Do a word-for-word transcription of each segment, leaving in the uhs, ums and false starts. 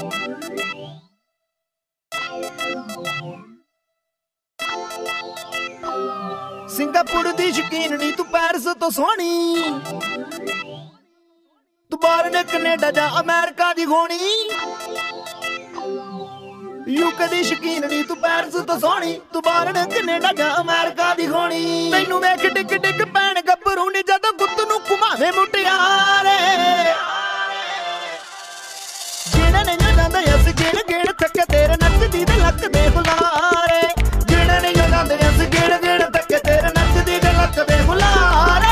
Singapore ਦੀ ਸ਼ਕੀਨ ਨੀ ਤੂੰ Paris ਤੋਂ ਸੋਹਣੀ, ਤੂੰ ਬਾਹਰ ਨੇ ਕੈਨੇਡਾ ਜਾਂ ਅਮਰੀਕਾ ਦੀ ਹੋਣੀ। ਯੂਕੇ ਦੀ ਸ਼ਕੀਨ ਨੀ ਤੂੰ ਪੈਰਿਸ ਤੋਂ ਸੋਹਣੀ, ਤੂੰ ਬਾਹਰ ਨੇ ਕੈਨੇਡਾ ਜਾਂ ਅਮਰੀਕਾ ਦੀ ਹੋਣੀ। ਤੈਨੂੰ ਵੇਖ ਡਿੱਗ ਡਿੱਗ ਪੈਣ ਗੱਭਰੂ ਨੀ ਜਦੋਂ ਗੁੱਤ ਨੂੰ ਘੁਮਾਵੇ ਮੁਟਿਆਰੇ। ਜਿਹੜੇ ਨੇ ਜਾਂਦੇ ਅਸੀਂ ਗਿਣ ਗਿਣ ਥੱਕੇ ਤੇਰੇ ਨੱਚਦੀ ਦੇ ਲੱਕ ਦੇ ਬੁਲਾਰੇ। ਜਿਹੜੇ ਨੇ ਜਾਂਦੇ ਅਸੀਂ ਗਿਣ ਗਿਣ ਥੱਕੇ ਤੇਰੇ ਨੱਚਦੀ ਦੇ ਲੱਕ ਦੇ ਬੁਲਾਰੇ।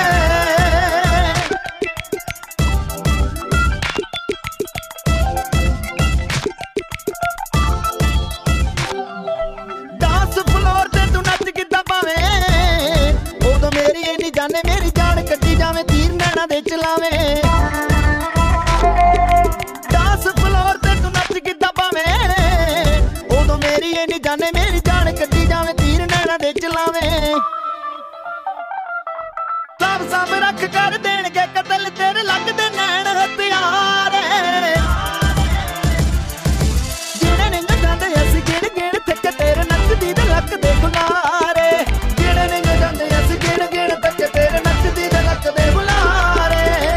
ਡਾਂਸ ਫਲੋਰ ਤੇ ਤੂੰ ਨੱਚ ਕਿੱਦਾਂ ਪਾਵੇਂ, ਉਦੋਂ ਮੇਰੀ ਇਹ ਨੀ ਜਾਣੇ ਮੇਰੀ ਜਾਨ ਕੱਢੀ ਜਾਵੇਂ ਤੀਰ ਨੈਣਾ ਦੇ ਚਲਾਵੇਂ। ਜਾਨੇ ਮੇਰੀ ਜਾਨ ਕੱਢੀ ਜਾਵੇਂ ਤੀਰ ਨੈਣਾ ਦੇ ਚਲਾਵੇਂ। ਸਾਬ ਸਾਬ ਰੱਖ ਕਰ ਦੇਣਗੇ ਕਤਲ ਤੇਰੇ ਲੱਗਦੇ ਨੈਣ ਹਥਿਆਰੇ। ਜਿਹੜੇ ਨੇ ਜਾਂਦੇ ਅਸੀਂ ਗਿਣ ਗਿਣ ਥੱਕੇ ਤੇਰੇ ਨੱਚਦੀ ਦੇ ਲੱਕ ਦੇ ਬੁਲਾਰੇ। ਜਿਹੜੇ ਨੇ ਜਾਂਦੇ ਅਸੀਂ ਗਿਣ ਗਿਣ ਥੱਕੇ ਤੇਰੇ ਨੱਚਦੀ ਦੇ ਲੱਕ ਦੇ ਬੁਲਾਰੇ।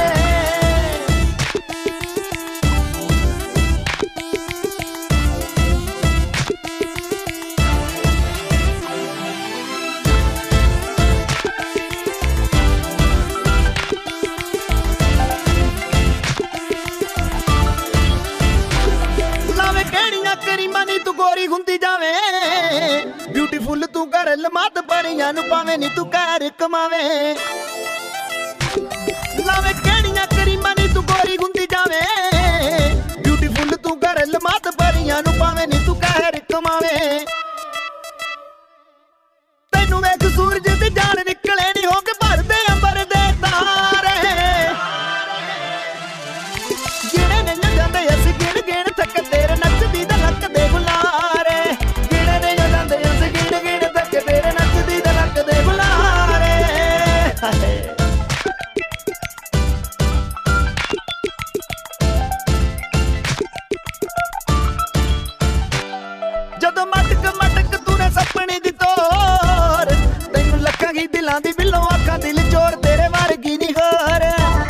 ਗੋਰੀ ਹੁੰਦੀ ਜਾਵੇ ਬਿਊਟੀਫੁਲ ਤੂੰ ਕਰ ਲਮਾਤ ਪਰੀਆਂ ਨੂੰ ਪਾਵੇਂ ਨੀ ਤੂੰ ਘਰ ਕਮਾਵੇਂ। ਲਾਵੇ ਕਿਹੜੀਆਂ ਕਰੀਮਾਂ ਨੀ ਤੂੰ ਗੋਰੀ ਹੁੰਦੀ ਜਾਵੇ ਬਿਊਟੀਫੁਲ ਤੂੰ ਕਰ ਲਮਾਤ ਪਰੀਆਂ ਨੂੰ ਪਾਵੇਂ ਨੀ ਤੂੰ ਘਰ ਕਮਾਵੇਂ। ਤੈਨੂੰ ਵੇਖ ਸੂਰਜ ਦੀ ਜਾਨ ਨਿਕਲੇ ਨੀ ਹੋ ਕੇ ਭਰਦੇ ਅੰਬਰ ਦੇ ਤਾਰੇ। ਜਿਹੜੇ ਨੇ ਜਾਂਦੇ ਅਸੀਂ ਗਿਣ ਗਿਣ ਥੱਕ ਤੇਰੇ ਨੱਚਦੀ ਦਾ ਲੱਕ ਦੇ ਬੁਲਾਰੇ। ਜਿਹੜੇ ਨੇ ਜਾਂਦੇ ਅਸੀਂ ਗਿਣ ਗਿਣ ਥੱਕ ਤੇਰੇ ਨੱਚਦੀ ਦਾ ਲੱਕ ਦੇ ਬੁਲਾਰੇ। ਜਦੋਂ ਮਟਕ ਮਟਕ ਤੂੰ ਨੇ ਸਪਣੀ ਦੀ ਤੋਰ, ਤੈਨੂੰ ਲੱਖਾਂ ਹੀ ਦਿਲਾਂ ਦੀ ਬਿੱਲੋਂ ਅੱਖਾਂ ਦਿਲ ਚੋਰ ਤੇਰੇ ਵਰਗੀ ਨੀ ਹੋਰ।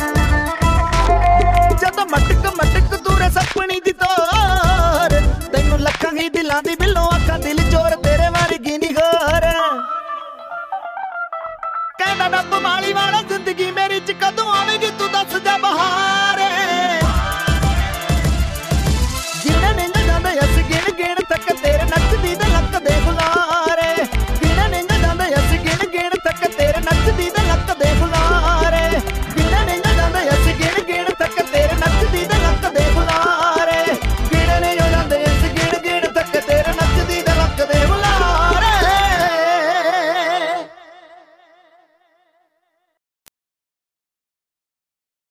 ਜਦੋਂ ਮਟਕ ਮਟਕ ਤੂੰ ਨੇ ਸਪਣੀ ਦੀ ਤੋਰ, ਤੈਨੂੰ ਲੱਖਾਂ ਹੀ ਦਿਲਾਂ ਦੀ ਬਿੱਲੋਂ ਅੱਖਾਂ ਦਿਲ ਚੋਰ ਤੇਰੇ ਵਰਗੀ ਨੀ ਹੋਰ। ਕਹਿੰਦਾ ਡੱਬ ਮਾਲੀ ਵਾਲਾ ਜ਼ਿੰਦਗੀ ਮੇਰੀ ਚ ਕਦੋਂ ਆਵੇਗੀ ਤੂੰ ਦੱਸ ਜਾ।